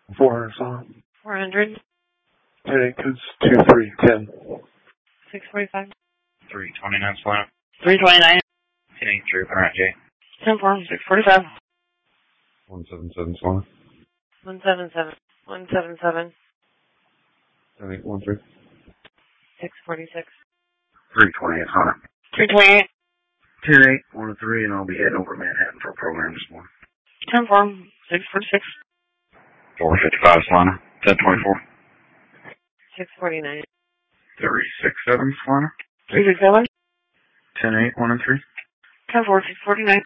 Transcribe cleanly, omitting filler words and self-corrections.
400 on. 400. 10 codes 2310. 645. 329 Solana. 329. 1083 current J. 10-4. 645. 177 Solana. 177. 177. 7813. 646. 328 Solana. 328. 10813, and I'll be heading over to Manhattan for a program this morning. 10-4. 646. 455 Solana. 1024. 649. 367 Solana. 367. 10813. 10-4. 649.